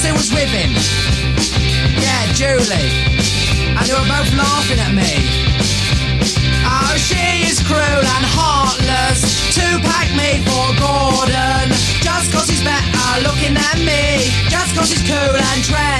who was with him? Yeah, Julie. And they were both laughing at me. Oh, she is cruel and heartless. 2-pack me for Gordon. Just 'cause he's better looking than me. Just 'cause he's cool and trendy.